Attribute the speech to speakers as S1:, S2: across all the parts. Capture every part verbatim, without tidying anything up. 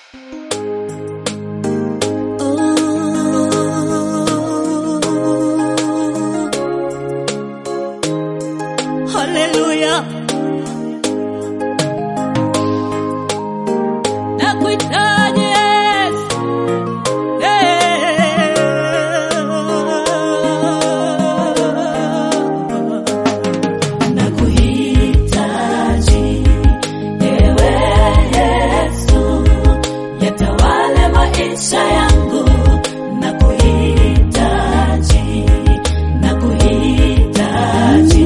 S1: Hallelujah. Nakuhitaji Yesu. Eh. Nakuhitaji ewe Yesu, yatawale maisha yangu. Nakuhitaji, nakuhitaji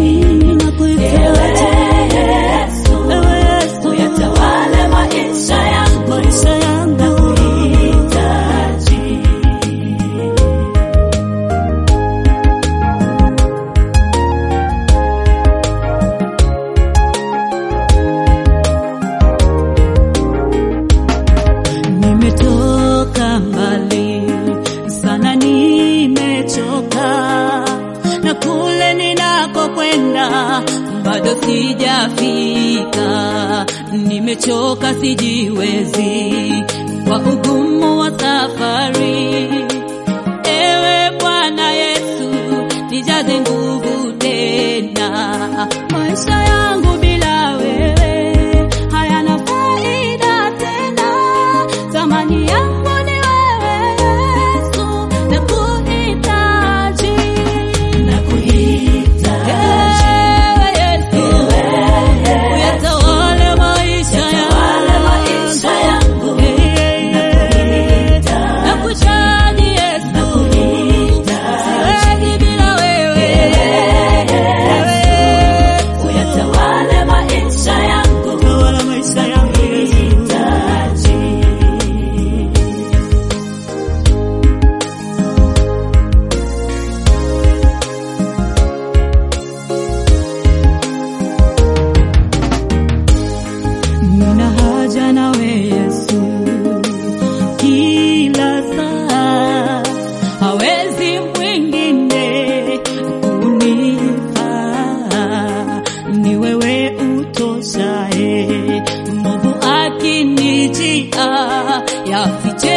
S1: kule ninakokwenda bado sijafika, nimechoka sijiwezi kwa ugumu wa safari. Ewe Bwana Yesu, nijaze nguvu tena, maisha yangu bila wewe hayana faida tena, thamani yangu ni wewe Yesu, nakuhitaji. Nina haja nawe Yesu kila saa, hawezi mwingine kunifaa, ni wewe utoshaye. Mungu akinijia yafiche